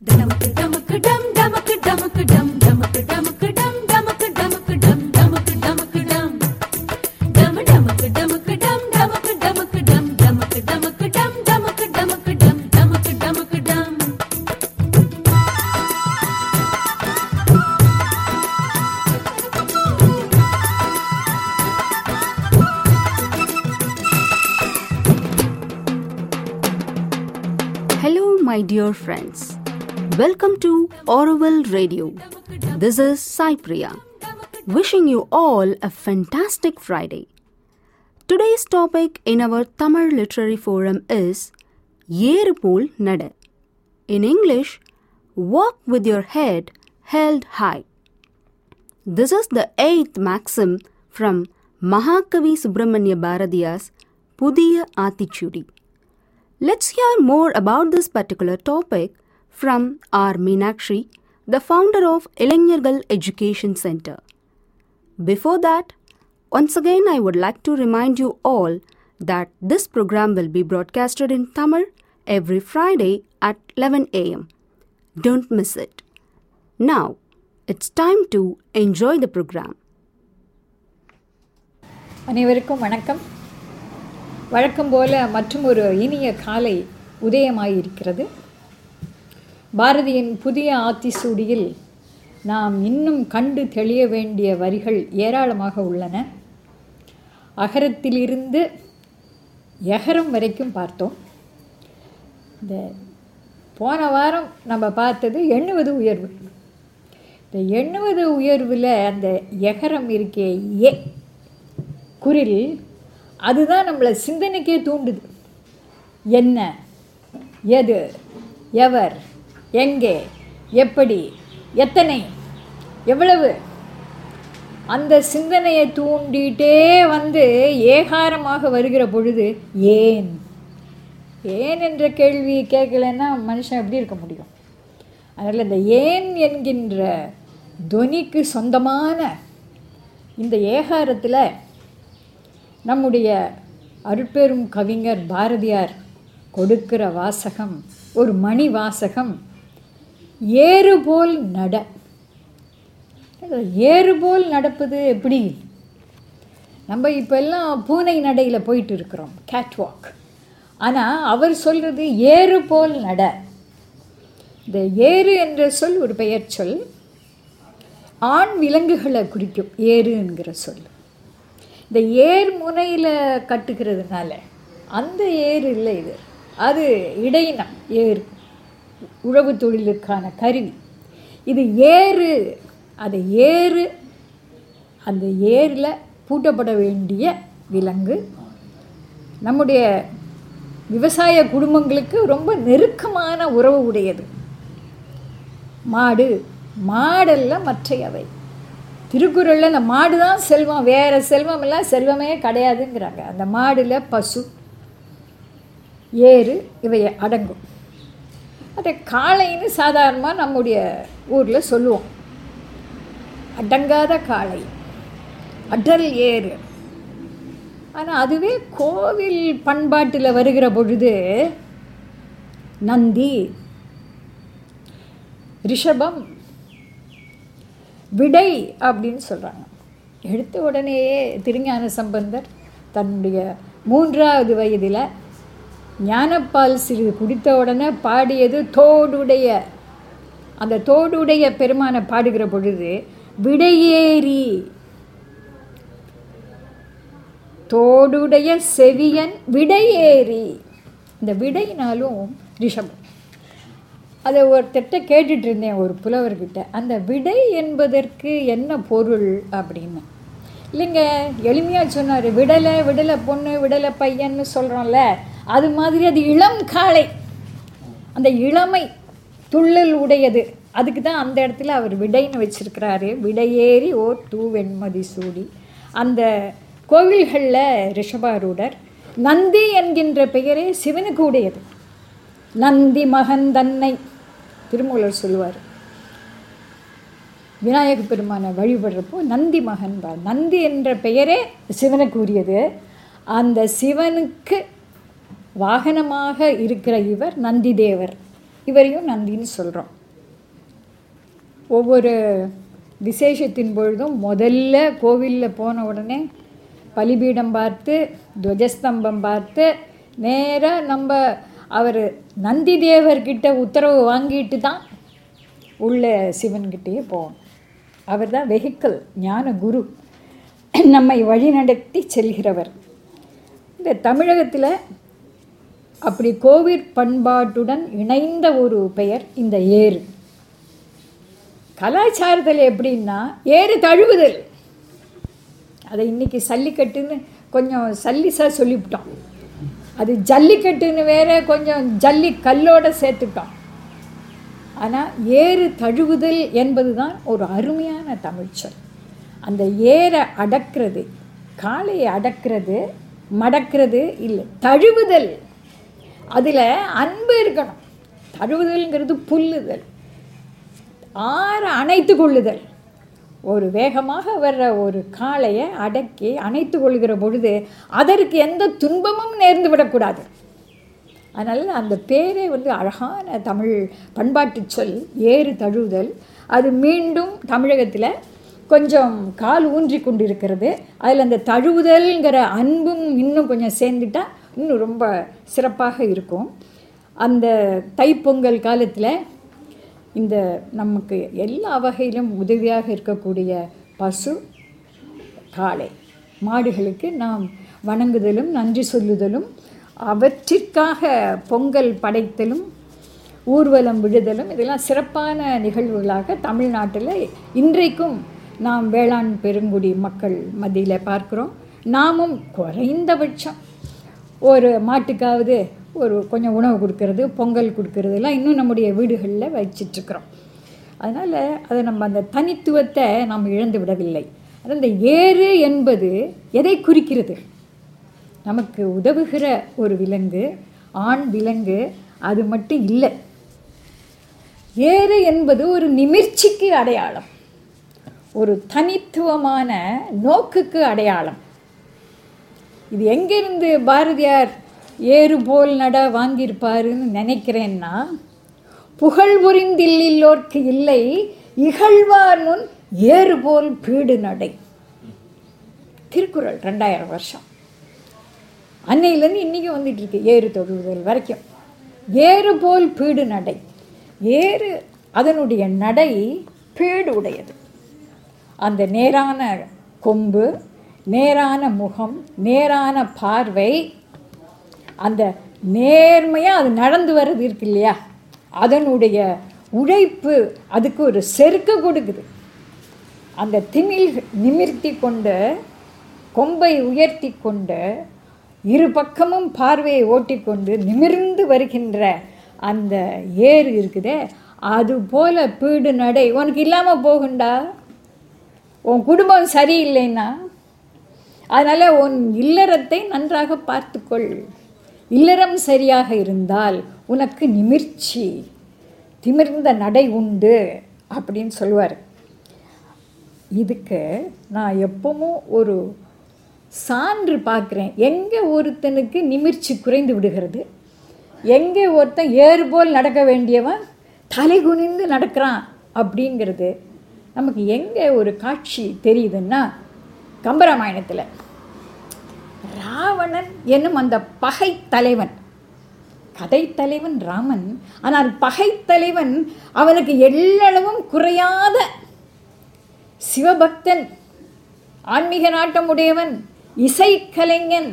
Hello, my dear friends. Welcome to Auroville Radio. This is Sai Priya, wishing you all a fantastic Friday. Today's topic in our Tamil Literary Forum is Yeru Pol Nada. In English, walk with your head held high. This is the 8th maxim from Mahakavi Subramanya Bharathiya's Pudhiya Aathithudi. Let's hear more about this particular topic from R. Meenakshi, the founder of Ilaignargal Education Center. Before that, once again I would like to remind you all that this program will be broadcasted in Tamil every Friday at 11 a.m. Don't miss it. Now, it's time to enjoy the program. அனைவருக்கும் வணக்கம். வழக்கம் போல மற்றும் ஒரு இனிய காலை உதயமாயிருக்கிறது. பாரதியின் புதிய ஆத்திசூடியில் நாம் இன்னும் கண்டு தெளிய வேண்டிய வரிகள் ஏராளமாக உள்ளன. அகரத்திலிருந்து யகரம் வரைக்கும் பார்த்தோம். இந்த போன வாரம் நம்ம பார்த்தது எண்ணுவது உயர்வு. இந்த எண்ணுவது உயர்வில் அந்த யகரம் இருக்கே ஏ குரில், அதுதான் நம்மளை சிந்தனைக்கே தூண்டுது. என்ன, எது, எவர், எங்கே, எப்படி, எத்தனை, எவ்வளவு, அந்த சிந்தனையை தூண்டிகிட்டே வந்து ஏகாரமாக வருகிற பொழுது ஏன் ஏன் என்ற கேள்வி கேட்கலன்னா மனுஷன் எப்படி இருக்க முடியும்? அதனால் இந்த ஏன் என்கின்ற துவனிக்கு சொந்தமான இந்த ஏகாரத்தில் நம்முடைய அருட்பெரும் கவிஞர் பாரதியார் கொடுக்கிற வாசகம் ஒரு மணி வாசகம். ஏறு போல் நட. ஏறு போல் நடப்பது எப்படி? நம்ம இப்போ எல்லாம் பூனை நடையில் போயிட்டு இருக்கிறோம், கேட் வாக். ஆனால் அவர் சொல்கிறது ஏறு போல் நட. இந்த ஏறு என்ற சொல் ஒரு பெயர் சொல். ஆண் விலங்குகளை குறிக்கும் ஏறு என்கிற சொல். இந்த ஏர் முனையில் கட்டுக்கிறதுனால அந்த ஏர் இல்லை, இது அது இடையினம் ஏர், உழவு தொழிலுக்கான கருவி. இது ஏறு. அது ஏறு, அந்த ஏரில் பூட்டப்பட வேண்டிய விலங்கு. நம்முடைய விவசாய குடும்பங்களுக்கு ரொம்ப நெருக்கமான உறவு உடையது மாடு. மாடல்ல மற்றையவை. திருக்குறளில் அந்த மாடு தான் செல்வம், வேறு செல்வம் எல்லாம் செல்வமே கிடையாதுங்கிறாங்க. அந்த மாடில் பசு, ஏறு இவை அடங்கும். அதை காளைன்னு சாதாரணமாக நம்முடைய ஊரில் சொல்லுவோம். அடங்காத காளை, அடல் ஏறு. ஆனால் அதுவே கோவில் பண்பாட்டில் வருகிற பொழுது நந்தி, ரிஷபம், விடை அப்படின்னு சொல்கிறாங்க. எடுத்த உடனேயே திருஞான சம்பந்தர் தன்னுடைய 3வது வயதில் ஞானப்பால் சிறிது குடித்த உடனே பாடியது தோடுடைய. அந்த தோடுடைய பெருமானை பாடுகிற பொழுது விடையேறி, தோடுடைய செவியன் விடையேறி. இந்த விடைனாலும் ரிஷபம். அதை ஒருத்தட்ட கேட்டுட்டு இருந்தேன் ஒரு புலவர்கிட்ட, அந்த விடை என்பதற்கு என்ன பொருள் அப்படின்னு. இல்லைங்க, எளிமையாக சொன்னார். விடலை, விடலை பொண்ணு, விடலை பையன்னு சொல்கிறோம்ல, அது மாதிரி அது இளம் காளை, அந்த இளமை துள்ளல் உடையது. அதுக்கு தான் அந்த இடத்துல அவர் விடைன்னு வச்சிருக்கிறாரு. விடையேறி ஓர் தூவெண்மதி சூடி. அந்த கோவில்களில் ரிஷபாரூடர். நந்தி என்கின்ற பெயரே சிவனுக்கு உடையது. நந்தி மகன் தன்னை திருமூலர் சொல்லுவார். விநாயக பெருமானை வழிபடுறப்போ நந்தி மகன் பார். நந்தி என்ற பெயரே சிவனுக்கு உரியது. அந்த சிவனுக்கு வாகனமாக இருக்கிற இவர் நந்தி தேவர். இவரையும் நந்தின்னு சொல்கிறோம். ஒவ்வொரு விசேஷத்தின் பொழுதும் முதல்ல கோவிலில் போன உடனே பலிபீடம் பார்த்து துவஜஸ்தம்பம் பார்த்து நேராக நம்ம அவர் நந்தி தேவர்கிட்ட உத்தரவு வாங்கிட்டு தான் உள்ள சிவன்கிட்டேயே போகணும். அவர் தான் வெஹிக்கிள், ஞான குரு, நம்மை வழிநடத்தி செல்கிறவர். இந்த தமிழகத்தில் அப்படி கோவில் பண்பாட்டுடன் இணைந்த ஒரு பெயர் இந்த ஏறு. கலாச்சாரத்தில் எப்படின்னா ஏறு தழுவுதல். அதை இன்றைக்கி சல்லிக்கட்டுன்னு கொஞ்சம் சல்லிசாக சொல்லிவிட்டோம். அது ஜல்லிக்கட்டுன்னு வேற கொஞ்சம் ஜல்லி கல்லோடு சேர்த்துட்டோம். ஆனால் ஏறு தழுவுதல் என்பது தான் ஒரு அருமையான தமிழ்ச்சொல். அந்த ஏரை அடக்கிறது, காளையை அடக்கிறது, மடக்கிறது இல்லை, தழுவுதல். அதில் அன்பு இருக்கணும். தழுவுதல்ங்கிறது புல்லுதல், அணைத்து கொள்ளுதல். ஒரு வேகமாக வர்ற ஒரு காளையை அடக்கி அணைத்து கொள்கிற பொழுது அதற்கு எந்த துன்பமும் நேர்ந்து விடக்கூடாது. அதனால் அந்த பேரே அழகான தமிழ் பண்பாட்டு சொல் ஏறு தழுவுதல். அது மீண்டும் தமிழகத்தில் கொஞ்சம் கால் ஊன்றி கொண்டிருக்கிறது. அதில் அந்த தழுவுதல்ங்கிற அன்பும் இன்னும் கொஞ்சம் சேர்ந்துட்டால் இன்னும் ரொம்ப சிறப்பாக இருக்கும். அந்த தைப்பொங்கல் காலத்தில் இந்த நமக்கு எல்லா வகையிலும் உதவியாக இருக்கக்கூடிய பசு, காளை, மாடுகளுக்கு நாம் வணங்குதலும் நன்றி சொல்லுதலும் அவற்றிற்காக பொங்கல் படைத்தலும் ஊர்வலம் விடுதலும் இதெல்லாம் சிறப்பான நிகழ்வுகளாக தமிழ்நாட்டில் இன்றைக்கும் நாம் வேளாண் பெருங்குடி மக்கள் மத்தியில் பார்க்குறோம். நாமும் குறைந்தபட்சம் ஒரு மாட்டுக்காவது ஒரு கொஞ்சம் உணவு கொடுக்கறது, பொங்கல் கொடுக்கறதெல்லாம் இன்னும் நம்முடைய வீடுகளில் வச்சிட்ருக்குறோம். அதனால் அதை நம்ம அந்த தனித்துவத்தை நாம் இழந்து விடவில்லை. அது அந்த ஏறு என்பது எதை குறிக்கிறது? நமக்கு உதவுகிற ஒரு விலங்கு, ஆண் விலங்கு. அது மட்டும் இல்லை, ஏறு என்பது ஒரு நிமிர்ச்சிக்கு அடையாளம், ஒரு தனித்துவமான நோக்குக்கு அடையாளம். இது எங்கிருந்து பாரதியார் ஏறு போல் நட வாங்கியிருப்பாருன்னு நினைக்கிறேன்னா, புகழ் புரிந்தில்லோர்க்கு இல்லை இகழ்வார் முன் ஏறு போல் பீடு நடை. திருக்குறள் 2000 வருஷம் அன்னையிலேருந்து இன்றைக்கும் வந்துட்டுருக்கு. ஏறு தொழுவுதல் வரைக்கும் ஏறு போல் பீடு நடை. ஏறு அதனுடைய நடை பீடு உடையது. அந்த நேரான கொம்பு, நேரான முகம், நேரான பார்வை, அந்த நேர்மையாக அது நடந்து வர்றது இருக்கு இல்லையா, அதனுடைய உழைப்பு அதுக்கு ஒரு செருக்க கொடுக்குது. அந்த நிமிர்த்தி கொண்டு கொம்பை உயர்த்தி கொண்டு இரு பக்கமும் பார்வையை ஓட்டிக்கொண்டு நிமிர்ந்து வருகின்ற அந்த ஏறு இருக்குதே, அது போல பீடு நடை உனக்கு இல்லாமல் போகுண்டா. உன் குடும்பம் சரியில்லைன்னா அதனால் உன் இல்லறத்தை நன்றாக பார்த்துக்கொள். இல்லறம் சரியாக இருந்தால் உனக்கு நிமிர்ச்சி, திமிர்ந்த நடை உண்டு அப்படின்னு சொல்லுவார். இதுக்கு நான் எப்பவும் ஒரு சான்று பார்க்குறேன். எங்கே ஒருத்தனுக்கு நிமிர்ச்சி குறைந்து விடுகிறது, எங்கே ஒருத்தன் ஏறு போல் நடக்க வேண்டியவன் தலை குனிந்து நடக்கிறான் அப்படிங்கிறது நமக்கு எங்கே ஒரு காட்சி தெரியுதுன்னா, கம்பராமாயணத்தில் ராவணன் என்னும் அந்த பகை தலைவன், கதை தலைவன் ராமன், ஆனால் பகை தலைவன் அவனுக்கு எல்லளவும் குறையாத சிவபக்தன், ஆன்மீக நாட்டம் உடையவன், இசைக்கலைஞன்,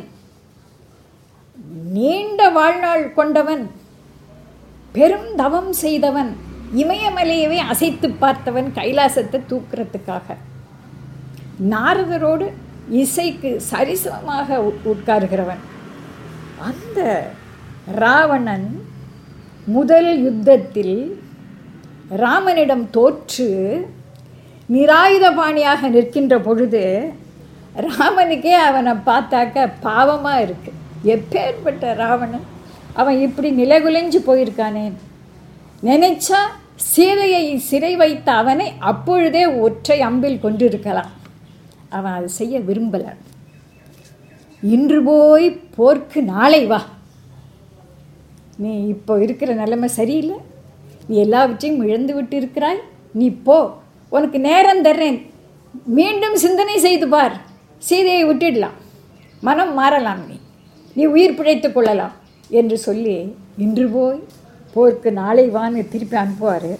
நீண்ட வாழ்நாள் கொண்டவன், பெரும் தவம் செய்தவன், இமயமலையவே அசைத்து பார்த்தவன் கைலாசத்தை தூக்குறதுக்காக. நாரதரோடு இசைக்கு சரிசமமாக உட்காருகிறவன். அந்த ராவணன் முதல் யுத்தத்தில் ராமனிடம் தோற்று நிராயுதபாணியாக நிற்கின்ற பொழுது ராமனுக்கே அவனை பார்த்தாக்க பாவமாக இருக்குது. எப்பேற்பட்ட ராவணன், அவன் இப்படி நிலைகுலைஞ்சு போயிருக்கானேன். நினைச்சா சீதையை சிறை வைத்த அவனை அப்பொழுதே ஒற்றை அம்பில் கொண்டிருக்கலாம். அவன் அதை செய்ய விரும்பலை. இன்று போய் போர்க்கு நாளை வா, நீ இப்போ இருக்கிற நிலைமை சரியில்லை, நீ எல்லாவற்றையும் இழந்து விட்டு இருக்கிறாய், நீ போ, உனக்கு நேரம் தர்றேன், மீண்டும் சிந்தனை செய்து பார், சீதையை விட்டுடலாம், மனம் மாறலாம், நீ உயிர் பிழைத்து கொள்ளலாம் என்று சொல்லி இன்று போய் போருக்கு நாளை வான்னு திருப்பி அனுப்புவார்.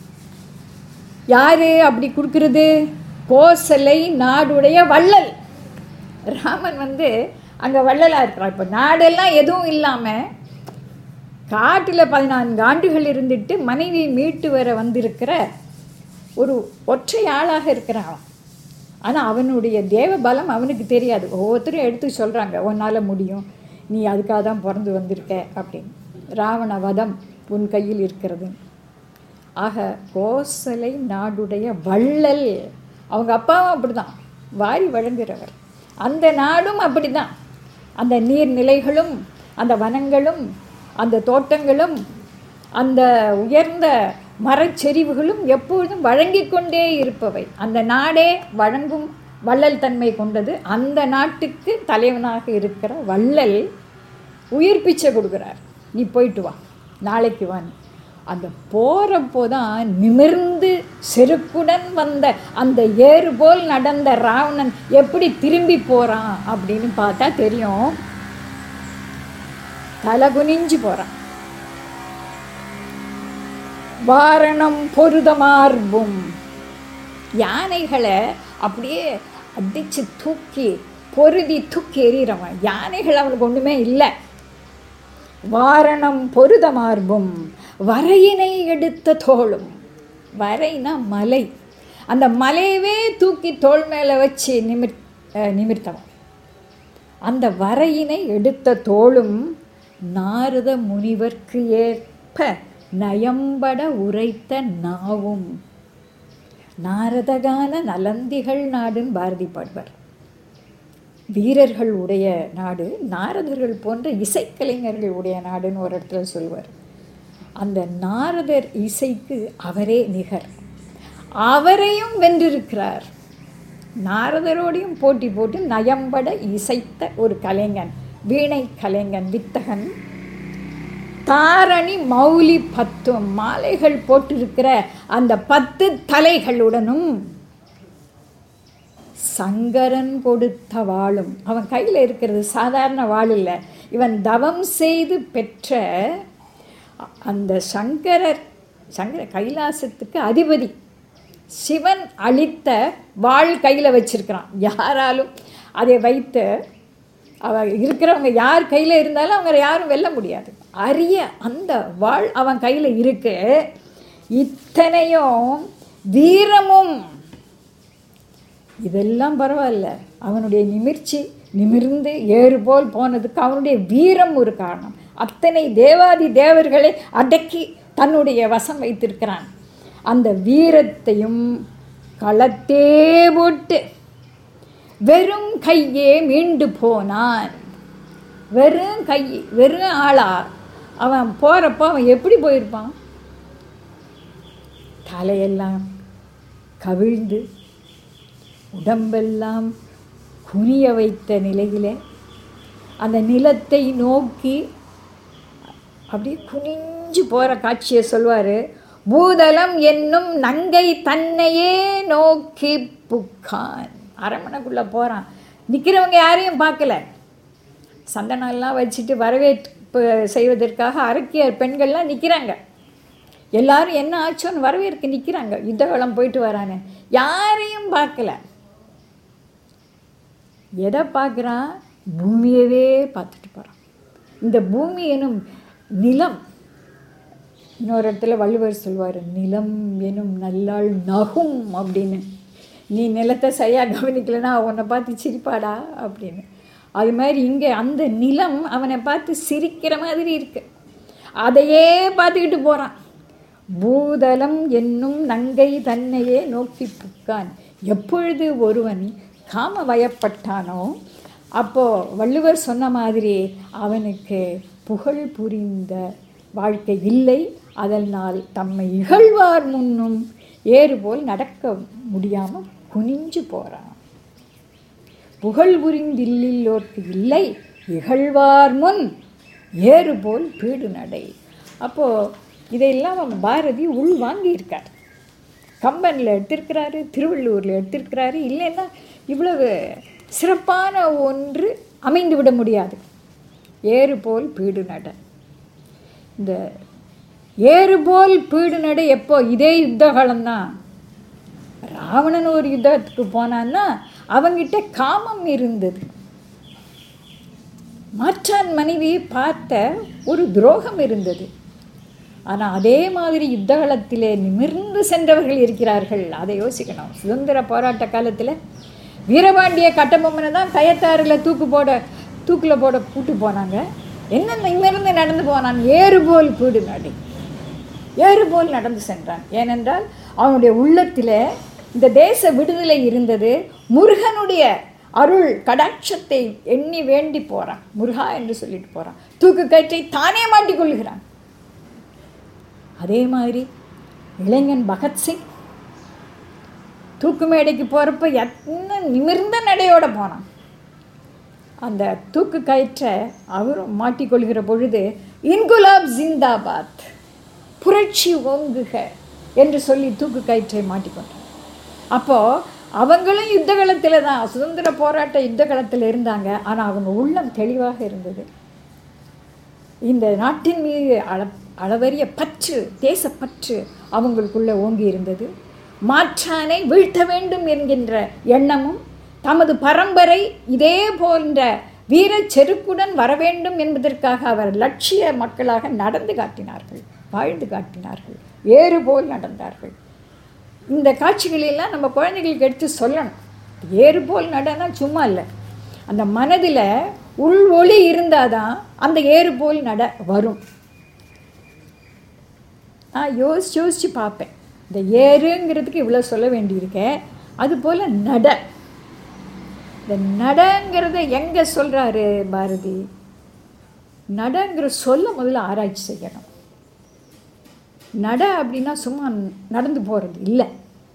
யார் அப்படி கொடுக்கறது? கோசலை நாடுடைய வள்ளல். ராமன் அங்கே வள்ளலாக இருக்கிறான். இப்போ நாடெல்லாம் எதுவும் இல்லாமல் காட்டில் 14 ஆண்டுகள் இருந்துட்டு மனைவியை மீட்டு வர வந்திருக்கிற ஒரு ஒற்றை ஆளாக இருக்கிறான். ஆனால் அவனுடைய தேவ பலம் அவனுக்கு தெரியாது. ஒவ்வொருத்தரும் எடுத்து சொல்கிறாங்க, உன்னால் முடியும், நீ அதுக்காக தான் பிறந்து வந்திருக்க அப்படின்னு. ராவண வதம் உன் கையில் இருக்கிறது. ஆக கோசலை நாடுடைய வள்ளல். அவங்க அப்பாவும் அப்படி தான் வாரி வழங்குகிறவர். அந்த நாடும் அப்படி தான். அந்த நீர்நிலைகளும் அந்த வனங்களும் அந்த தோட்டங்களும் அந்த உயர்ந்த மரச்செறிவுகளும் எப்பொழுதும் வழங்கி கொண்டே இருப்பவை. அந்த நாடே வழங்கும் வள்ளல் தன்மை கொண்டது. அந்த நாட்டுக்கு தலைவனாக இருக்கிற வள்ளல் உயிர் பிச்சை கொடுக்குறார். நீ போயிட்டு வா, நாளைக்கு வான்னு. அந்த போகிறப்போ தான் நிமிர்ந்து செருக்குடன் வந்த அந்த ஏறு போல் நடந்த ராவணன் எப்படி திரும்பி போகிறான் அப்படின்னு பார்த்தா தெரியும். தலை குனிஞ்சு போகிறான். வாரணம் பொருதமார்பும். யானைகளை அப்படியே அடித்து தூக்கி பொருதி தூக்கி எறிகிறவன். யானைகள் அவனுக்கு ஒன்றுமே இல்லை. வாரணம் பொருதமார்பும் வரையினை எடுத்த தோளும். வரைனா மலை. அந்த மலையவே தூக்கி தோள் மேலே வச்சு நிமிர்த்தவன். அந்த வரையினை எடுத்த தோளும் நாரத முனிவர்க்கு ஏற்ப நயம்பட உரைத்த நாவும். நாரதகான நலந்திகள் நாடுன்னு பாரதி பாடுவார். வீரர்கள் உடைய நாடு, நாரதர்கள் போன்ற இசைக்கலைஞர்கள் உடைய நாடுன்னு ஒரு இடத்துல சொல்வார். அந்த நாரதர் இசைக்கு அவரே நிகர். அவரையும் வென்றிருக்கிறார். நாரதரோடையும் போட்டி போட்டு நயம்பட இசைத்த ஒரு கலைஞன், வீணை கலைஞன், வித்தகன். தாரணி மௌலி 10 மாலைகள் போட்டிருக்கிற அந்த 10 தலைகளுடனும் சங்கரன் கொடுத்த வாளும். அவன் கையில் இருக்கிறது சாதாரண வாள் இல்லை. இவன் தவம் செய்து பெற்ற அந்த சங்கர கைலாசத்துக்கு அதிபதி சிவன் அளித்த வாள் கையில் வச்சிருக்கிறான். யாராலும் அதை வைத்து இருக்கிறவங்க யார் கையில் இருந்தாலும் அவங்க யாரும் வெல்ல முடியாது. அரிய அந்த வாள் அவன் கையில் இருக்கு. இத்தனையும் வீரமும் இதெல்லாம் பரவாயில்ல. அவனுடைய நிமிர்ந்து ஏறு போல் போனதுக்கு அவனுடைய வீரம் ஒரு காரணம். அத்தனை தேவாதி தேவர்களை அடக்கி தன்னுடைய வசம் வைத்திருக்கிறான். அந்த வீரத்தையும் களத்தே போட்டு வெறும் கையே மீண்டு போனான். வெறும் கை, வெறும் ஆளா அவன் போகிறப்போ அவன் எப்படி போயிருப்பான்? தலையெல்லாம் கவிழ்ந்து உடம்பெல்லாம் குனிய வைத்த நிலையிலே அந்த நிலத்தை நோக்கி அப்படியே குனிஞ்சு போகிற காட்சியை சொல்வார். பூதலம் என்னும் நங்கை தன்னையே நோக்கி புக்கான். அரண்மனைக்குள்ளே போகிறான். நிற்கிறவங்க யாரையும் பார்க்கல. சந்தனம்லாம் வச்சுட்டு வரவேற்பு செய்வதற்காக அரக்கியர் பெண்கள்லாம் நிற்கிறாங்க. எல்லாரும் என்ன ஆச்சோன்னு வரவேற்க நிற்கிறாங்க. யுத்தகலம் போயிட்டு வரானே, யாரையும் பார்க்கல. எதை பார்க்குறான்? பூமியவே பார்த்துட்டு போகிறான். இந்த பூமி எனும் நிலம், இன்னொரு இடத்துல வள்ளுவர் சொல்வார், நிலம் எனும் நல்லாள் நகும் அப்படின்னு. நீ நிலத்தை சரியாக கவனிக்கலைன்னா உன்னை பார்த்து சிரிப்பாடா அப்படின்னு. அது மாதிரி இங்கே அந்த நிலம் அவனை பார்த்து சிரிக்கிற மாதிரி இருக்கு. அதையே பார்த்துக்கிட்டு போகிறான். பூதலம் என்னும் நங்கை தன்னையே நோக்கி புக்கான். எப்பொழுது ஒருவன் காம வயப்பட்டானோ அப்போது வள்ளுவர் சொன்ன மாதிரி அவனுக்கு புகழ் புரிந்த வாழ்க்கை இல்லை. அதனால் தம்மை இகழ்வார் முன்னும் ஏறு போல் நடக்க முடியாமல் குனிஞ்சு போகிறான். புகழ் புரிந்தில்லோர்க்கு இல்லை, இகழ்வார் முன் ஏறு போல் பீடு நடை. அப்போது இதையெல்லாம் பாரதி உள் வாங்கியிருக்கார். கம்பனில் எடுத்திருக்கிறாரு, திருவள்ளூரில் எடுத்திருக்கிறாரு. இல்லைன்னா இவ்வளவு சிறப்பான ஒன்று அமைந்து விட முடியாது. ஏறு போல் பீடு நட. இந்த ஏறு போல் பீடு நட எப்போ? இதே யுத்த காலம்தான். ராவணன் ஒரு யுத்தத்துக்கு போனான்னா அவங்கிட்ட காமம் இருந்தது. மாற்றான் மனைவி பார்த்த ஒரு துரோகம் இருந்தது. ஆனால் அதே மாதிரி யுத்த காலத்திலே நிமிர்ந்து சென்றவர்கள் இருக்கிறார்கள். அதை யோசிக்கணும். சுதந்திர போராட்ட காலத்தில் வீரபாண்டிய கட்டபொம்மனை தான் கயத்தாறில் தூக்கில் போட கூட்டு போனாங்க. என்ன நிமிர்ந்து நடந்து போனான்? ஏறுபோல் பீடு நடை. ஏறுபோல் நடந்து சென்றான். ஏனென்றால் அவனுடைய உள்ளத்தில் இந்த தேச விடுதலை இருந்தது. முருகனுடைய அருள் கடாட்சத்தை எண்ணி வேண்டி போகிறான். முருகா என்று சொல்லிட்டு போகிறான். தூக்கு கயிற்றை தானே மாட்டிக்கொள்கிறான். அதே மாதிரி இளைஞன் பகத்சிங் தூக்கு மேடைக்கு போகிறப்ப என்ன நிமிர்ந்த நடையோடு போனான். அந்த தூக்கு கயிற்றை அவரும் மாட்டிக்கொள்கிற பொழுது இன்குலாப் ஜிந்தாபாத், புரட்சி ஓங்குக என்று சொல்லி தூக்கு கயிற்றை மாட்டிக்கொண்டான். அப்போது அவங்களும் யுத்த காலத்தில் தான், சுதந்திர போராட்ட யுத்த காலத்தில் இருந்தாங்க. ஆனால் அவங்க உள்ளம் தெளிவாக இருந்தது. இந்த நாட்டின் மீது அளவரிய பற்று, தேசப்பற்று அவங்களுக்குள்ளே ஓங்கி இருந்தது. மாற்றானை வீழ்த்த வேண்டும் என்கின்ற எண்ணமும், தமது பரம்பரை இதே போன்ற வீர செருக்குடன் வர வேண்டும் என்பதற்காக அவர் லட்சிய மக்களாக நடந்து காட்டினார்கள், வாழ்ந்து காட்டினார்கள், ஏறு போல் நடந்தார்கள். இந்த காட்சிகளெல்லாம் நம்ம குழந்தைகளுக்கு எடுத்து சொல்லணும். ஏறு போல் நடனா சும்மா இல்லை, அந்த மனதில் உள் ஒளி இருந்தால் தான் அந்த ஏறு போல் நட வரும். நான் யோசித்து பார்ப்பேன். இந்த ஏறுங்கிறதுக்கு இவ்வளோ சொல்ல வேண்டியிருக்கேன். அதுபோல் நட, இந்த நடங்கிறத எங்கே சொல்கிறாரு பாரதி? நடங்கிற சொல்ல முதல்ல ஆராய்ச்சி செய்யணும். நட அப்படின்னா சும்மா நடந்து போகிறது இல்லை.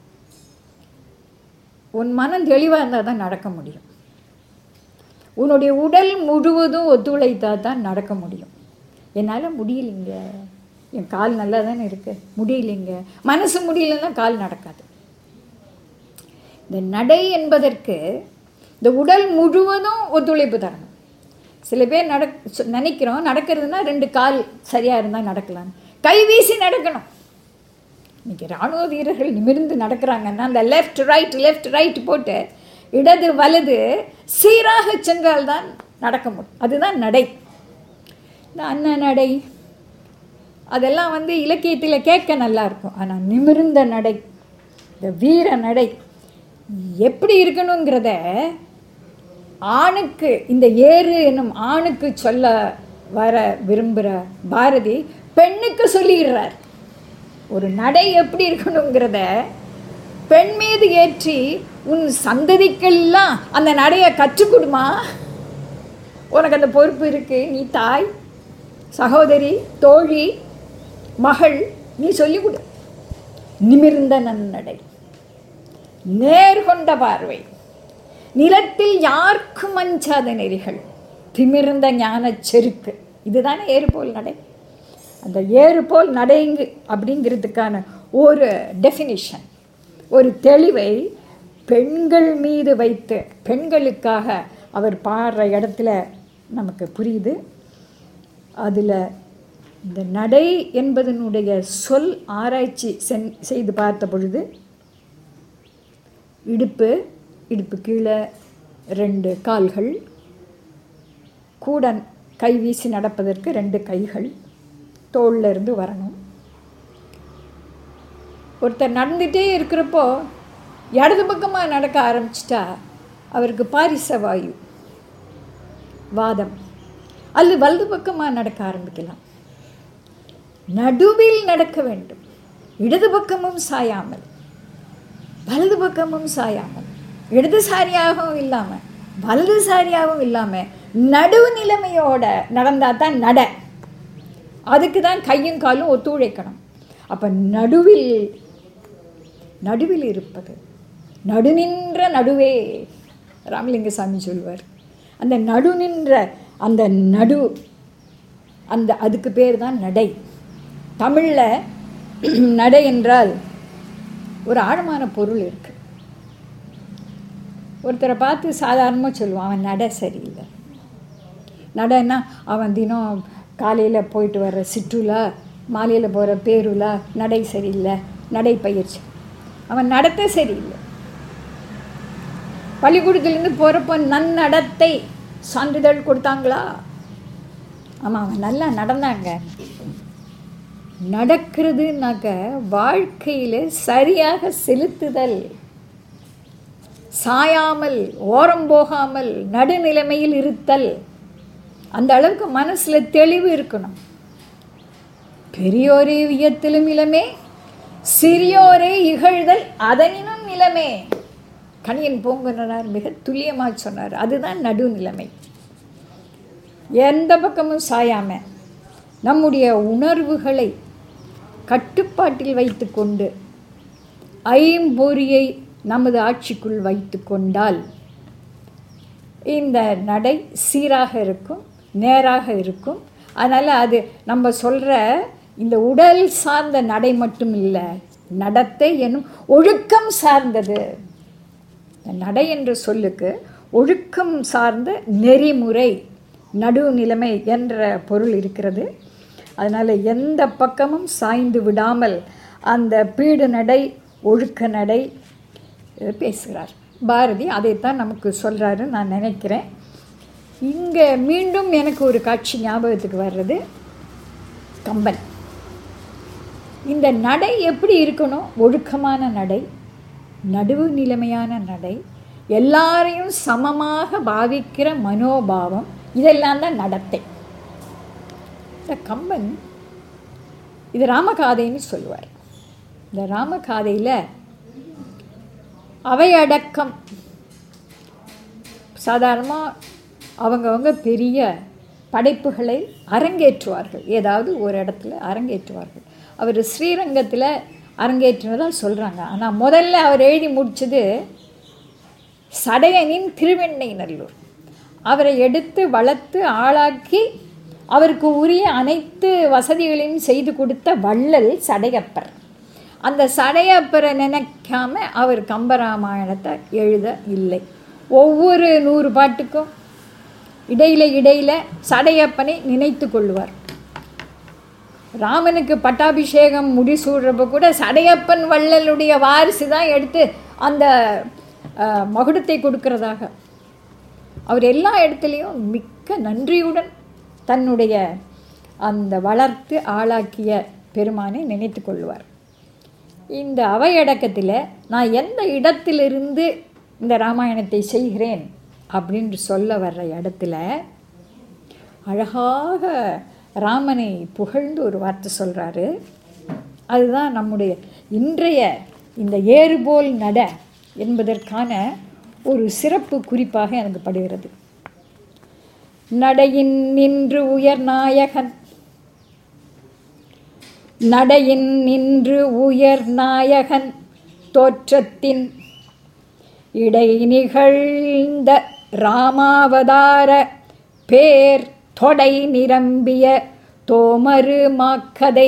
உன் மனம் தெளிவாக இருந்தால் தான் நடக்க முடியும். உன்னுடைய உடல் முழுவதும் ஒத்துழைத்தால் தான் நடக்க முடியும். என்னால் முடியலைங்க, என் கால் நல்லா தானே இருக்குது, முடியலைங்க. மனசு முடியலைன்னா கால் நடக்காது. இந்த நடை என்பதற்கு இந்த உடல் முழுவதும் ஒத்துழைப்பு தரணும். சில பேர் நினைக்கிறோம் நடக்கிறதுனா 2 கால் சரியாக இருந்தால் நடக்கலாம். கை வீசி நடக்கணும். இன்றைக்கி இராணுவ வீரர்கள் நிமிர்ந்து நடக்கிறாங்கன்னா அந்த லெஃப்ட் ரைட் போட்டு இடது வலது சீராக சென்றால்தான் நடக்க முடியும். அதுதான் நடை. இந்த அன்ன நடை அதெல்லாம் இலக்கியத்தில் கேட்க நல்லாயிருக்கும். ஆனால் நிமிர்ந்த நடை, இந்த வீர நடை எப்படி இருக்கணுங்கிறத ஆணுக்கு, இந்த ஏறு என்னும் ஆணுக்கு சொல்ல வர விரும்புகிற பாரதி பெண்ணுக்கு சொல்லிடுறார். ஒரு நடை எப்படி இருக்கணுங்கிறத பெண் மீது ஏற்றி உன் சந்ததிக்கெல்லாம் அந்த நடையை கற்றுக் கொடுமா, உனக்கு அந்த பொறுப்பு இருக்குது. நீ தாய், சகோதரி, தோழி, மகள், நீ சொல்லிக் கொடு. நிமிர்ந்த நன்னடை, நேர்கொண்ட பார்வை, நிலத்தில் யாருக்கும் அஞ்சாத நெறிகள், திமிர்ந்த ஞான செருக்கு. இதுதானே ஏறுபோல் நடை. அந்த ஏறுபோல் நடைங்கு அப்படிங்கிறதுக்கான ஒரு டெஃபினிஷன், ஒரு தெளிவை பெண்கள் மீது வைத்து, பெண்களுக்காக அவர் பாடுற இடத்துல நமக்கு புரியுது. அதில் இந்த நடை என்பதனுடைய சொல் ஆராய்ச்சி செய்து பார்த்த பொழுது இடுப்பு கீழே 2 கால்கள், கூட கை வீசி நடப்பதற்கு 2 கைகள் தோளில் இருந்து வரணும். ஒருத்தர் நடந்துகிட்டே இருக்கிறப்போ இடது பக்கமாக நடக்க ஆரம்பிச்சிட்டா அவருக்கு பாரிசவாயு, வாதம். அல்லது வலது பக்கமாக நடக்க ஆரம்பிக்கலாம். நடுவில் நடக்க வேண்டும். இடது பக்கமும் சாயாமல், வலது பக்கமும் சாயாமல், இடதுசாரியாகவும் இல்லாமல் வலதுசாரியாகவும் இல்லாமல் நடுவு நிலைமையோட நடந்தால் தான் நட. அதுக்கு தான் கையும் காலும் ஒத்துழைக்கணும். அப்போ நடுவில் இருப்பது, நடுநின்ற நடுவே ராமலிங்க சாமி சொல்வார். அந்த நடுநின்ற அந்த அதுக்கு பேர் தான் நடை. தமிழில் நடை என்றால் ஒரு ஆழமான பொருள் இருக்குது. ஒருத்தரை பார்த்து சாதாரணமாக சொல்லுவான், அவன் நடை சரியில்லை. நடைன்னா அவன் தினம் காலையில் போயிட்டு வர்ற சிற்றுலா, மாலையில் போகிற பேருலா, நடை சரியில்லை, நடைப்பயிற்சி, அவன் நடத்தை சரியில்லை. பள்ளிக்கூடத்துலேருந்து போகிறப்போ நன்னடத்தை சான்றிதழ் கொடுத்தாங்களா? ஆமாம், அவன் நல்லா நடந்தாங்க. நடக்கிறதுனாக்க வாழ்க்கையில் சரியாக செலுத்துதல், சாயாமல் ஓரம் போகாமல் நடுநிலைமையில் இருத்தல், அந்த அளவுக்கு மனசில் தெளிவு இருக்கணும். பெரியோரே வியத்திலும் இளமே, சிறியோரே இகழ்தல் அதனினும் இளமே. கணியன் பூங்குன்றனார் மிக துல்லியமாக சொன்னார். அதுதான் நடுநிலைமை. எந்த பக்கமும் சாயாமல் நம்முடைய உணர்வுகளை கட்டுப்பாட்டில் வைத்து கொண்டு ஐம்பொறியை நமது ஆட்சிக்குள் வைத்து கொண்டால் இந்த நடை சீராக இருக்கும், நேராக இருக்கும். அதனால் அது நம்ம சொல்கிற இந்த உடல் சார்ந்த நடை மட்டும் இல்லை, நடத்தை என்னும் ஒழுக்கம் சார்ந்தது. நடை என்ற சொல்லுக்கு ஒழுக்கம் சார்ந்த நெறிமுறை, நடுநிலைமை என்ற பொருள் இருக்கிறது. அதனால் எந்த பக்கமும் சாய்ந்து விடாமல் அந்த பீடு நடை, ஒழுக்க நடை பேசுகிறார் பாரதி. அதைத்தான் நமக்கு சொல்கிறாரு நான் நினைக்கிறேன். இங்கே மீண்டும் எனக்கு ஒரு காட்சி ஞாபகத்துக்கு வர்றது, கம்பன். இந்த நடை எப்படி இருக்கணும்? ஒழுக்கமான நடை, நடுவு நிலைமையான நடை, எல்லாரையும் சமமாக பாவிக்கிற மனோபாவம், இதெல்லாம் தான் நடத்தை. இந்த கம்பன் இது ராமகாதைன்னு சொல்லுவார். இந்த ராமகாதையில் அவையடக்கம், சாதாரணமாக அவங்கவங்க பெரிய படைப்புகளை அரங்கேற்றுவார்கள், ஏதாவது ஒரு இடத்துல அரங்கேற்றுவார்கள். அவர் ஸ்ரீரங்கத்தில் அரங்கேற்றினதாக சொல்கிறாங்க. ஆனால் முதல்ல அவர் எழுதி முடித்தது சடையனின் திருவெண்ணைநல்லூர். அவரை எடுத்து வளர்த்து ஆளாக்கி அவருக்கு உரிய அனைத்து வசதிகளையும் செய்து கொடுத்த வள்ளல் சடையப்பர். அந்த சடையப்பரை நினைக்காம அவர் கம்பராமாயணத்தை எழுத இல்லை. ஒவ்வொரு 100 பாட்டுக்கும் இடையில சடையப்பனை நினைத்து கொள்வார். ராமனுக்கு பட்டாபிஷேகம் முடிசூடுறப்ப கூட சடையப்பன் வள்ளலுடைய வாரிசு தான் எடுத்து அந்த மகுடத்தை கொடுக்கிறதாக. அவர் எல்லா இடத்துலையும் மிக்க நன்றியுடன் தன்னுடைய அந்த வளர்த்து ஆளாக்கிய பெருமானை நினைத்து கொள்வார். இந்த அவையடக்கத்தில் நான் எந்த இடத்திலிருந்து இந்த ராமாயணத்தை செய்கிறேன் அப்படின்னு சொல்ல வர்ற இடத்துல அழகாக ராமனை புகழ்ந்து ஒரு வார்த்தை சொல்கிறாரு. அதுதான் நம்முடைய இன்றைய இந்த ஏறுபோல் நட என்பதற்கான ஒரு சிறப்பு குறிப்பாக எனக்கு படுகிறது. நடையின் நின்று உயர் நாயகன், நடையின் நின்று உயர் நாயகன் தோற்றத்தின் இடை நிகழ்ந்த ராமாவதார பேர் தொடை நிரம்பிய தோமரு மாக்கதை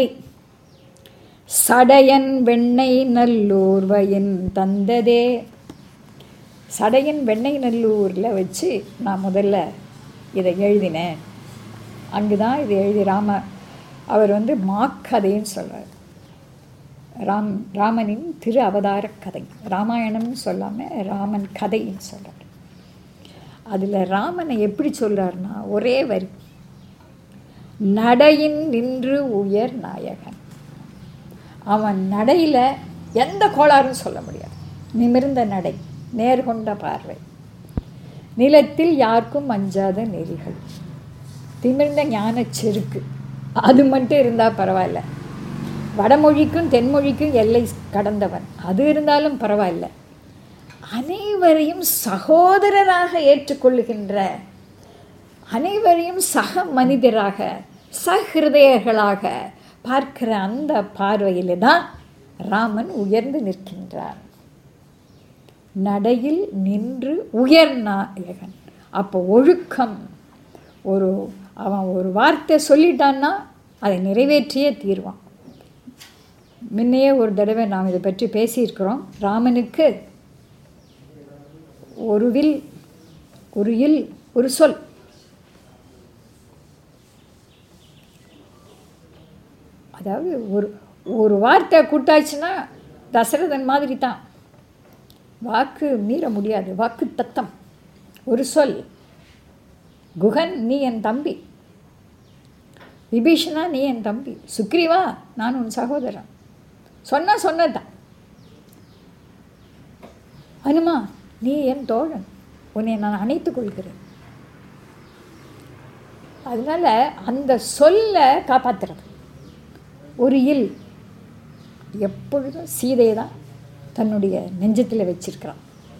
சடையன் வெண்ணெய் நல்லூர்வையின் தந்ததே. சடையன் வெண்ணெய் நல்லூரில் வச்சு நான் முதல்ல இதை எழுதினேன். அங்கு தான் இது எழுதி அவர் மாக்கதைன்னு சொல்கிறார். ராமனின் திரு அவதார கதை, ராமாயணம்னு சொல்லாமல் ராமன் கதைன்னு சொல்கிறார். அதில் ராமனை எப்படி சொல்கிறாருன்னா ஒரே வரி, நடையின் நின்று உயர் நாயகன். அவன் நடையில் எந்த கோளாறும் சொல்ல முடியாது. நிமிர்ந்த நடை, நேர்கொண்ட பார்வை, நிலத்தில் யாருக்கும் அஞ்சாத நெறிகள், திமிர்ந்த ஞான செருக்கு, அது மட்டும் இருந்தால் பரவாயில்ல. வடமொழிக்கும் தென்மொழிக்கும் எல்லை கடந்தவன், அது இருந்தாலும் பரவாயில்ல. அனைவரையும் சகோதரராக ஏற்றுக்கொள்ளுகின்ற, அனைவரையும் சக மனிதராக சஹிருதயர்களாக பார்க்கிற அந்த பார்வையில் தான் ராமன் உயர்ந்து நிற்கின்றார். நடையில் நின்று உயர் நாயகன். அப்போ ஒழுக்கம், அவன் ஒரு வார்த்தை சொல்லிட்டான்னா அதை நிறைவேற்றியே தீர்வான். முன்னையே ஒரு தடவை நாம் இதை பற்றி பேசியிருக்கிறோம். ராமனுக்கு ஒரு வில், ஒரு இல், ஒரு சொல். அதாவது ஒரு வார்த்தை கூட்டாச்சுன்னா தசரதன் மாதிரி தான். வாக்கு மீற முடியாது, வாக்கு தத்தம். ஒரு சொல். குகன் நீ என் தம்பி, விபீஷணா நீ என் தம்பி, சுக்ரீவா நான் உன் சகோதரன். சொன்னதுதான். அனுமா நீ என் தோழன், உன்னை நான் அணைத்துக் கொள்கிறேன். அதனால அந்த சொல்ல காப்பாற்றுறது. ஒரு இல் எப்பொழுதும் சீதையை தான் தன்னுடைய நெஞ்சத்தில் வச்சிருக்கிறான்.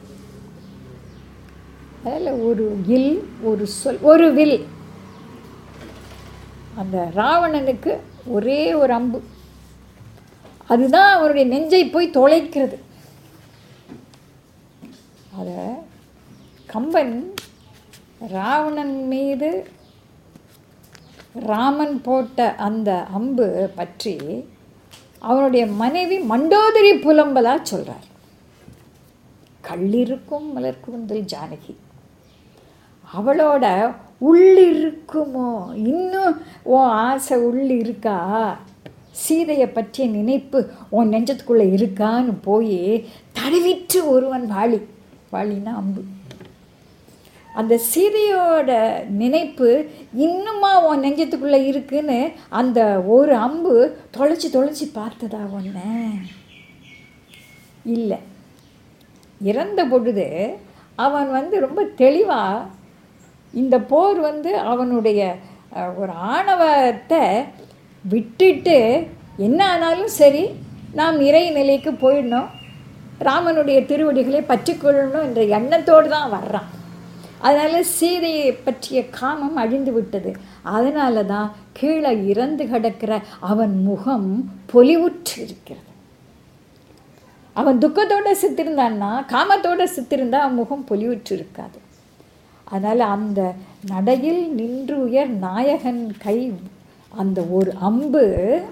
அதில் ஒரு இல், ஒரு சொல், ஒரு வில். அந்த ராவணனுக்கு ஒரே ஒரு அம்பு, அதுதான் அவருடைய நெஞ்சை போய் தொலைக்கிறது. அதை கம்பன் ராவணன் மீது ராமன் போட்ட அந்த அம்பு பற்றி அவனுடைய மனைவி மண்டோதரி புலம்பலா சொல்றார். கள்ளிருக்கும் மலர்கூந்தல் ஜானகி, அவளோட உள்ளிருக்குமோ, இன்னும் உன் ஆசை உள்ளி இருக்கா, சீதையை பற்றிய நினைப்பு உன் நெஞ்சத்துக்குள்ளே இருக்கான்னு போய் தடவிட்டு ஒருவன் வாளினா அம்பு. அந்த சீதையோட நினைப்பு இன்னுமா உன் நெஞ்சத்துக்குள்ளே இருக்குன்னு அந்த ஒரு அம்பு தொலைச்சி பார்த்ததா ஒன்ன இல்லை. இறந்த பொழுது அவன் ரொம்ப தெளிவாக இந்த போர் அவனுடைய ஒரு ஆணவத்தை விட்டுட்டு என்ன ஆனாலும் சரி நாம் இறை நிலைக்கு போயிடணும், ராமனுடைய திருவடிகளை பற்றிக்கொள்ளணும் என்ற எண்ணத்தோடு தான் வர்றான். அதனால் சீதையை பற்றிய காமம் அழிந்து விட்டது. அதனால தான் கீழே இறந்து கிடக்கிற அவன் முகம் பொலிவுற்று இருக்கிறது. அவன் துக்கத்தோடு செத்திருந்தான்னா, காமத்தோடு செத்திருந்தா அவன் முகம் பொலிவுற்று இருக்காது. அதனால் அந்த நடையில் நின்று உயர் நாயகன் கை அந்த ஒரு அம்பு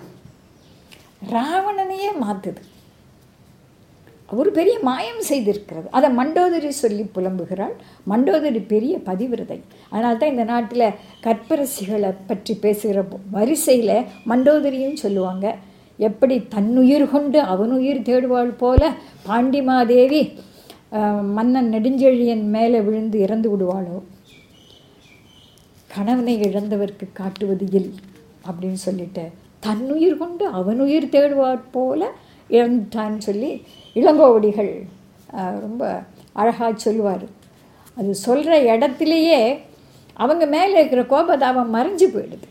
ராவணனையே மாற்றுது. ஒரு பெரிய மாயம் செய்திருக்கிறது. அதை மண்டோதரி சொல்லி புலம்புகிறாள். மண்டோதரி பெரிய பதிவிரதை. அதனால தான் இந்த நாட்டில் கற்பரசிகளை பற்றி பேசுகிற வரிசையில் மண்டோதரியும் சொல்லுவாங்க. எப்படி தன்னுயிர் கொண்டு அவனுயிர் தேடுவாள் போல பாண்டிமாதேவி மன்னன் நெடுஞ்செழியன் மேலே விழுந்து இறந்து விடுவாளோ, கணவனை இழந்தவர்க்கு காட்டுவது இல் அப்படின்னு சொல்லிட்டு தன்னுயிர் கொண்டு அவனுயிர் தேடுவாள் போல இறந்துட்டான்னு சொல்லி இளங்கோவடிகள் ரொம்ப அழகாக சொல்லுவார். அது சொல்கிற இடத்துலையே அவங்க மேலே இருக்கிற கோபதாபம் மறைஞ்சு போயிடுது.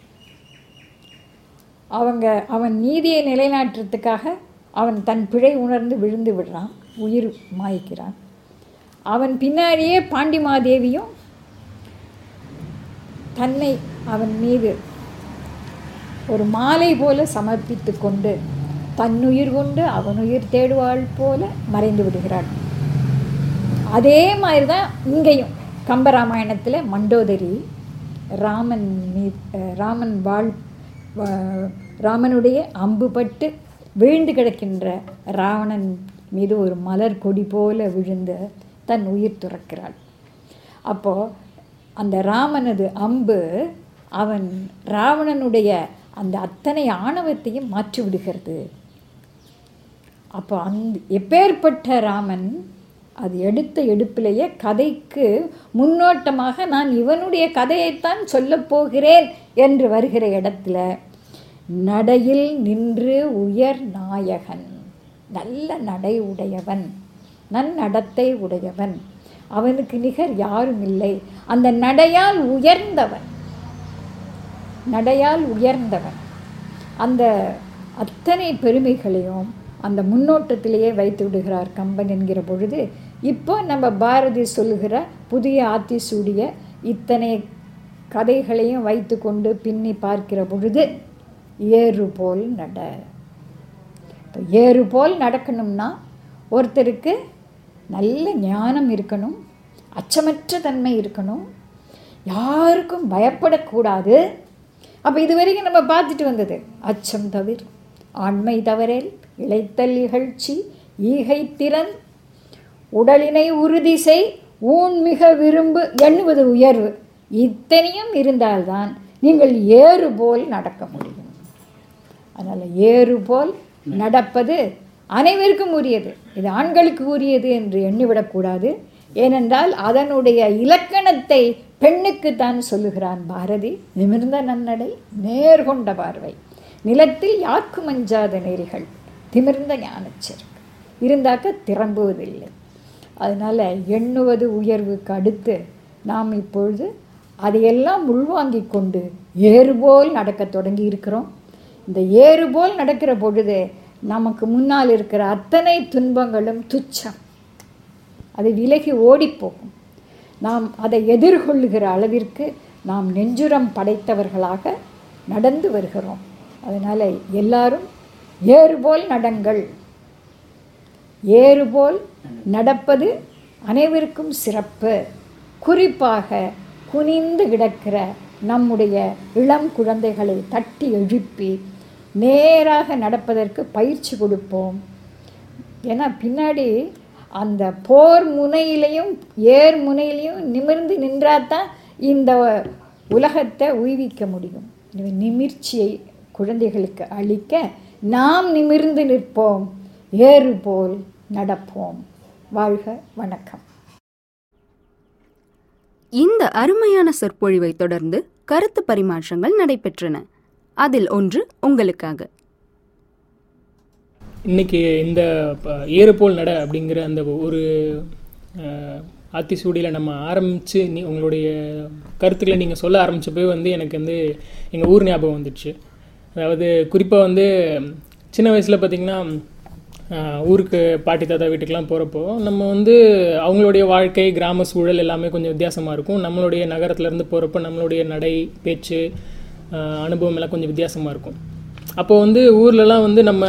அவன் நீதியை நிலைநாட்டுறதுக்காக அவன் தன் பிழை உணர்ந்து விழுந்து விடுறான், உயிர் மாய்க்கிறான். அவன் பின்னாடியே பாண்டிமாதேவியும் தன்னை அவன் மீது ஒரு மாலை போல சமர்ப்பித்து கொண்டு தன்னுயிர் கொண்டு அவனுயிர் தேடுவாள் போல மறைந்து விடுகிறாள். அதே மாதிரி தான் இங்கேயும் கம்பராமாயணத்தில் மண்டோதரி ராமனுடைய அம்புபட்டு வீழ்ந்து கிடக்கின்ற ராவணன் மீது ஒரு மலர் கொடி போல விழுந்து தன் உயிர் துறக்கிறாள். அப்போது அந்த ராமனது அம்பு அவன் ராவணனுடைய அந்த அத்தனை ஆணவத்தையும் மாற்றி விடுகிறது. அப்போ எப்பேற்பட்ட ராமன் அது எடுத்த எடுப்பிலேயே கதைக்கு முன்னோட்டமாக நான் இவனுடைய கதையைத்தான் சொல்லப்போகிறேன் என்று வருகிற இடத்துல நடையில் நின்று உயர் நாயகன், நல்ல நடை உடையவன், நன்னடத்தை உடையவன், அவனுக்கு நிகர் யாரும் இல்லை, அந்த நடையால் உயர்ந்தவன் அந்த அத்தனை பெருமைகளையும் அந்த முன்னோட்டத்திலேயே வைத்து விடுகிறார் கம்பன் என்கிற பொழுது, இப்போ நம்ம பாரதி சொல்லுகிற புதிய ஆத்திசூடிய இத்தனை கதைகளையும் வைத்து கொண்டு பின்னி பார்க்கிற பொழுது ஏறு போல் நட. இப்போ ஏறு போல் நடக்கணும்னா ஒருத்தருக்கு நல்ல ஞானம் இருக்கணும், அச்சமற்ற தன்மை இருக்கணும், யாருக்கும் பயப்படக்கூடாது. அப்போ இது வரைக்கும் நம்ம பார்த்துட்டு வந்தது அச்சம் தவிர ஆண்மை தவறேல் இளைத்தல் இகழ்ச்சி ஈகைத்திறன் உடலினை உறுதி செய் ஊன் மிக விரும்பு எண்ணுவது உயர்வு. இத்தனையும் இருந்தால்தான் நீங்கள் ஏறு போல் நடக்க முடியும். அதனால் ஏறு போல் நடப்பது அனைவருக்கும் உரியது. இது ஆண்களுக்கு உரியது என்று எண்ணிவிடக்கூடாது. ஏனென்றால் அதனுடைய இலக்கணத்தை பெண்ணுக்குத்தான் சொல்லுகிறான் பாரதி. நிமிர்ந்த நன்னடை நேர்கொண்ட பார்வை நிலத்தில் யாருக்கு மஞ்சாத நெறிகள் திமிர்ந்த ஞானச்சர் இருந்தாக்க திறம்புவதில்லை. அதனால் எண்ணுவது உயர்வுக்கு அடுத்து நாம் இப்பொழுது அதையெல்லாம் உள்வாங்கிக் கொண்டு ஏறுபோல் நடக்க தொடங்கி இருக்கிறோம். இந்த ஏறுபோல் நடக்கிற பொழுது நமக்கு முன்னால் இருக்கிற அத்தனை துன்பங்களும் துச்சம், அது விலகி ஓடிப்போகும். நாம் அதை எதிர்கொள்ளுகிற அளவிற்கு நாம் நெஞ்சுரம் படைத்தவர்களாக நடந்து வருகிறோம். அதனால் எல்லாரும் ஏறுபோல் நடங்கள். ஏறுபோல் நடப்பது அனைவருக்கும் சிறப்பு. குறிப்பாக குனிந்து கிடக்கிற நம்முடைய இளம் குழந்தைகளை தட்டி எழுப்பி நேராக நடப்பதற்கு பயிற்சி கொடுப்போம். ஏன்னா பின்னாடி அந்த போர் முனையிலையும் ஏர் முனையிலையும் நிமிர்ந்து நின்றாதான் இந்த உலகத்தை உய்விக்க முடியும். நிமிர்ச்சியை குழந்தைகளுக்கு அளிக்க நாம் நிமிர்ந்து நிற்போம், ஏறு போல் நடப்போம். வாழ்க, வணக்கம். இந்த அருமையான சொற்பொழிவை தொடர்ந்து கருத்து பரிமாற்றங்கள் நடைபெற்றன. அதில் ஒன்று உங்களுக்காக. இன்றைக்கி இந்த ஏறுபோல் நட அப்படிங்கிற அந்த ஒரு ஆத்திசூடியில் நம்ம ஆரம்பித்து உங்களுடைய கருத்துக்களை நீங்கள் சொல்ல ஆரம்பித்தப்போ எனக்கு எங்கள் ஊர் ஞாபகம் வந்துடுச்சு. அதாவது குறிப்பாக சின்ன வயசில் பார்த்திங்கன்னா ஊருக்கு பாட்டி தாத்தா வீட்டுக்கெலாம் போகிறப்போ நம்ம அவங்களுடைய வாழ்க்கை கிராம சூழல் எல்லாமே கொஞ்சம் வித்தியாசமாக இருக்கும். நம்மளுடைய நகரத்துலேருந்து போகிறப்போ நம்மளுடைய நடை பேச்சு அனுபவம் எல்லாம் கொஞ்சம் வித்தியாசமாக இருக்கும். அப்போது ஊர்லலாம் நம்ம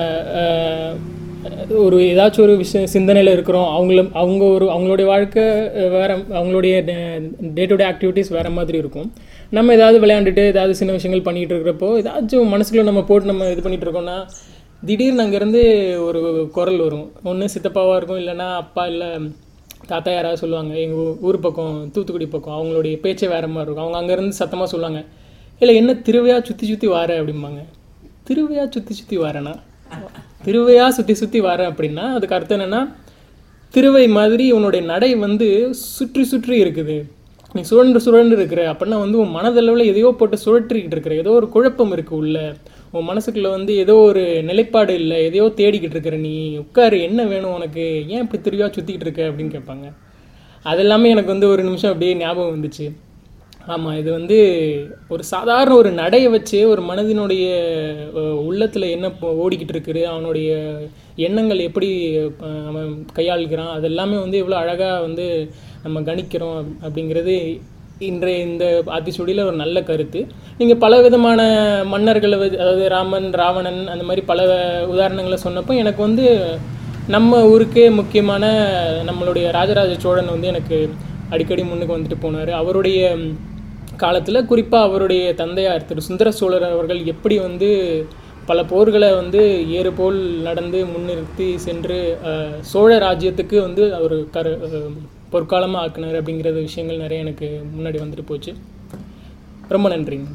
ஒரு ஏதாச்சும் ஒரு விஷயம் சிந்தனையில் இருக்கிறோம். அவங்களுடைய வாழ்க்கை வேறு, அவங்களுடைய டே டு டே ஆக்டிவிட்டீஸ் வேறு மாதிரி இருக்கும். நம்ம ஏதாவது விளையாண்டுட்டு ஏதாவது சின்ன விஷயங்கள் பண்ணிகிட்டு இருக்கிறப்போ ஏதாச்சும் மனசுக்குள்ளே நம்ம போட்டு நம்ம இது பண்ணிகிட்டு இருக்கோம்னா திடீர்னு அங்கேருந்து ஒரு குரல் வரும். ஒன்று சித்தப்பாவாக இருக்கும், இல்லைன்னா அப்பா இல்லை தாத்தா யாராவது சொல்லுவாங்க. எங்கள் ஊர் பக்கம் தூத்துக்குடி பக்கம் அவங்களுடைய பேச்சே வேறு மாதிரி இருக்கும். அவங்க அங்கேருந்து சத்தமாக சொல்லுவாங்க, இல்லை என்ன திருவையாக சுற்றி சுற்றி வார அப்படிம்பாங்க. திருவையாக சுற்றி சுற்றி வாரேன்னா திருவையாக சுற்றி சுற்றி வரேன் அப்படின்னா அதுக்கு அர்த்தம் என்னென்னா திருவை மாதிரி உன்னுடைய நடை சுற்றி சுற்றி இருக்குது, நீ சுழன்று இருக்கிற அப்படின்னா உன் மனதளவில் எதையோ போட்டு சுழற்றிக்கிட்டு இருக்கிற, ஏதோ ஒரு குழப்பம் இருக்குது உள்ள உன் மனசுக்குள்ளே ஏதோ ஒரு நிலைப்பாடு இல்லை, எதையோ தேடிக்கிட்டு இருக்கிற, நீ உட்காரு, என்ன வேணும் உனக்கு, ஏன் இப்படி திருவியாக சுற்றிக்கிட்டு இருக்க அப்படின்னு கேட்பாங்க. அதெல்லாமே எனக்கு ஒரு நிமிஷம் அப்படியே ஞாபகம் வந்துச்சு. ஆமாம், இது ஒரு சாதாரண ஒரு நடையை வச்சு ஒரு மனதினுடைய உள்ளத்தில் என்ன ஓடிக்கிட்டு இருக்குது, அவனுடைய எண்ணங்கள் எப்படி அவன் கையாளுகிறான், அதெல்லாமே எவ்வளோ அழகாக நம்ம கணிக்கிறோம் அப்படிங்கிறது இன்றைய இந்த ஆத்திசூடியில் ஒரு நல்ல கருத்து. நீங்கள் பல விதமான மன்னர்களை அதாவது ராமன் ராவணன் அந்த மாதிரி பல உதாரணங்களை சொன்னப்போ எனக்கு நம்ம ஊருக்கே முக்கியமான நம்மளுடைய ராஜராஜ சோழன் எனக்கு அடிக்கடி முன்னுக்கு வந்துட்டு போனார். அவருடைய காலத்தில் குறிப்பாக அவருடைய தந்தையார் திரு சுந்தர சோழர் அவர்கள் எப்படி பல போர்களை ஏறுபோல் நடந்து முன்னிறுத்தி சென்று சோழ ராஜ்யத்துக்கு அவர் பொற்காலமாக ஆக்குனார் அப்படிங்கிற விஷயங்கள் நிறைய எனக்கு முன்னாடி வந்துட்டு போச்சு. ரொம்ப நன்றிங்க.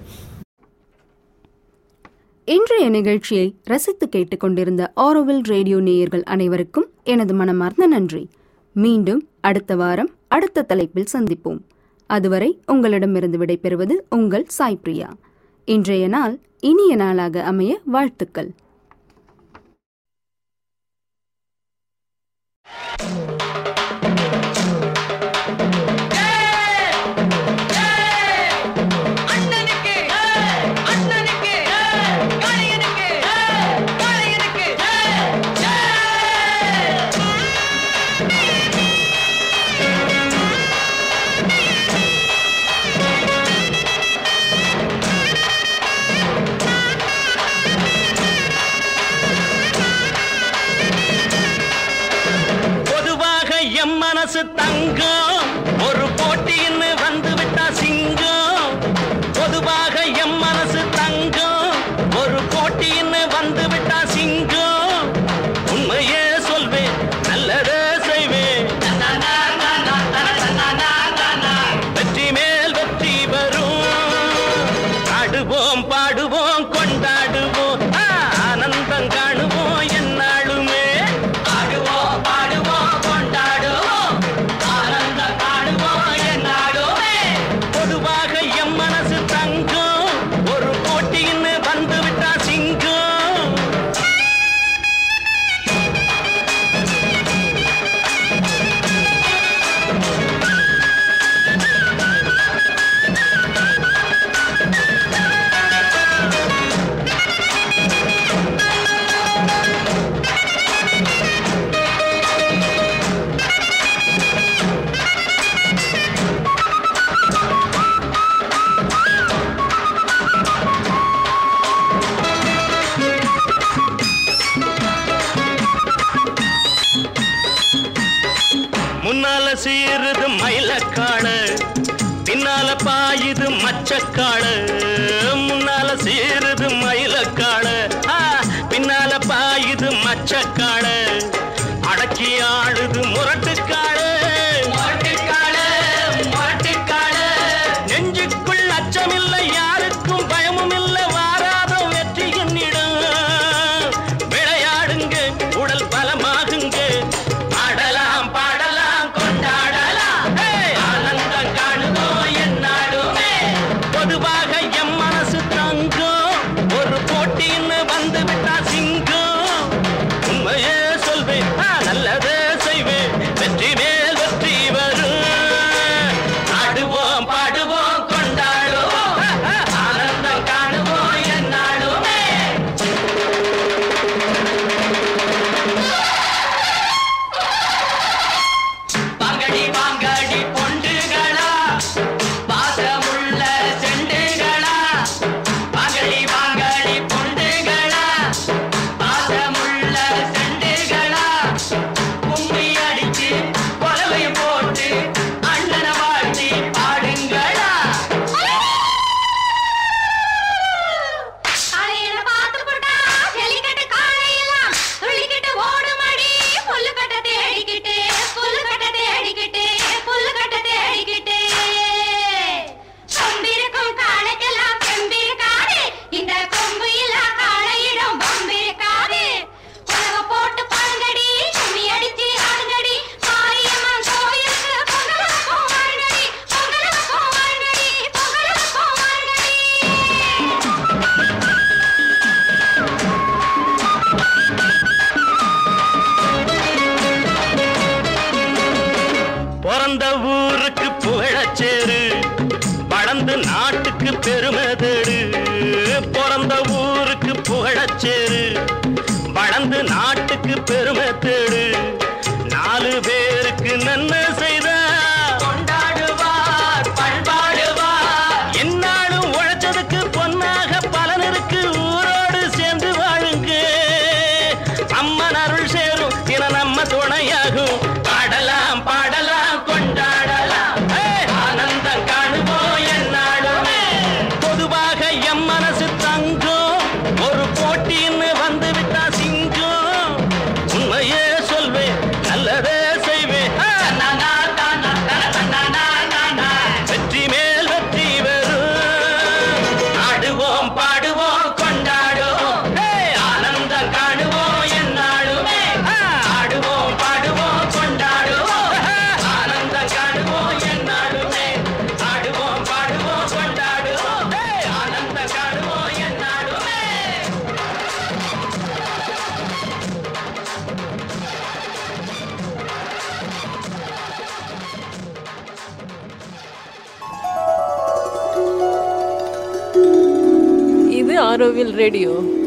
இன்றைய நிகழ்ச்சியை ரசித்து கேட்டுக்கொண்டிருந்த ஆரோவில் ரேடியோ நேயர்கள் அனைவருக்கும் எனது மனமார்ந்த நன்றி. மீண்டும் அடுத்த வாரம் அடுத்த தலைப்பில் சந்திப்போம். அதுவரை உங்களிடமிருந்து விடைபெறுவது உங்கள் சாய் பிரியா. இன்றைய நாள் இனிய நாளாக அமைய வாழ்த்துக்கள். தங்கம் ஒரு போட்டின்னு வந்து விட்டா சிங்கம். பொதுவாக எம் மனசு தங்கம் ஒரு போட்டின்னு வந்து விட்டா சிங்கம். சீருது மயிலக்காடு, பின்னால பாயுது மச்சக்காடு. முன்னால சீருது மயிலக்காடு, பின்னால பாயுது மச்சக்காடு. அடக்கி ஆடுது முரட்டுக்காடு, முரட்டுக்காடு, முரட்டுக்காடு. நெஞ்சுக்குள் அச்சமில்லை, யாருக்கும் பயமும் இல்லை, வாராத வெற்றி என்னிடம். விளையாடுங்க, உடல் பலமாகுங்க, பாடலாம் பாடலாம் கொண்டாடலாம், ஆனந்தம் காணுவோம் என்னாடுமே. பொதுவாக எம் மனசு தங்கம், ஒரு போட்டின்னு வந்து விட்டா சிங்கம். உண்மையே சொல்வேன், நல்லதே செய்வேன், வெற்றி மேல் வெற்றி வரும். ஆடுவோம் பாடுவோம் கொண்டாடுவோம், ஆனந்தம் காணுவோம் என்னாடுமே. வாங்கடி வாங்கடி பொண்டுகளா, பாசமுள்ள செண்டுகளா. வாங்கடி வாங்கடி பொண்டுகளா, பாசமுள்ள செண்டுகளா. கும்மி அடிச்சு கொலவையும் போட்டு அண்ணனை வாழ்த்தி பாடுங்களா. காலையில பார்த்து போட்டா ஜல்லிக்கட்டு காலையெல்லாம் துள்ளிக்கிட்டு ஓடுமடி. புல்லுக்கட்ட தேடிக்கிட்டு, புல்லுக்கட்ட தேடிக்கிட்டு, புல்லுக்கட்ட தேடிக்கிட்டு. கொம்பிருக்கும் காளைக்கெல்லாம் செம்பிருக்காது, இந்த கொம்பு இல்லா காளையிடம் பம்பிருக்காது. உலக போட்டு பாருங்கடி, கும்மி அடிச்சு ஆடுங்கடி. மாரியம்மன் கோயிலுக்கு பொங்கலுக்கும் வாருங்கடி, பொங்கலுக்கும் வாருங்கடி, பொங்கலுக்கும் வாருங்கடி. பிறந்த ஊருக்கு புகழச்சேரு, வளர்ந்து நாட்டுக்கு பெருமை தேடு. பிறந்த ஊருக்கு புகழச்சேரு, வளர்ந்து நாட்டுக்கு பெருமை தேடு. 4 பேருக்கு நன்மை செய்த கொண்டாடுவார் பண்பாடுவார். என்னாலும் உழைச்சதுக்கு பொன்னாக பலன் இருக்கு, ஊரோடு சேர்ந்து வாழுங்க. அம்மன் அருள் சேரும் தின நம்ம துணையாகும். பாடலாம் பாடலாம் கொண்டாடலாம், ஆனந்தம் காணுவோம் என்னாடுமே. பொதுவாக எம் மனசு தங்கம், ஒரு போட்டின்னு வந்து விட்டா சிங்கம். உண்மையே சொல்வேன், நல்லதே செய்வேன், வெற்றி மேல் வெற்றி வரும். ஆடுவோம் பாடுவோம் கொண்டாடுவோம், ஆனந்தம் காணுவோம் என்னாடுமே. ஆடுவோம் பாடுவோம் கொண்டாடுவோம், ஆனந்தம் காணுவோம் என்னாடுமே. ஆடுவோம் பாடுவோம் கொண்டாடுவோம், ஆனந்தம் காணுவோம் என்னாடுமே. இது ஆரோவில் ரேடியோ.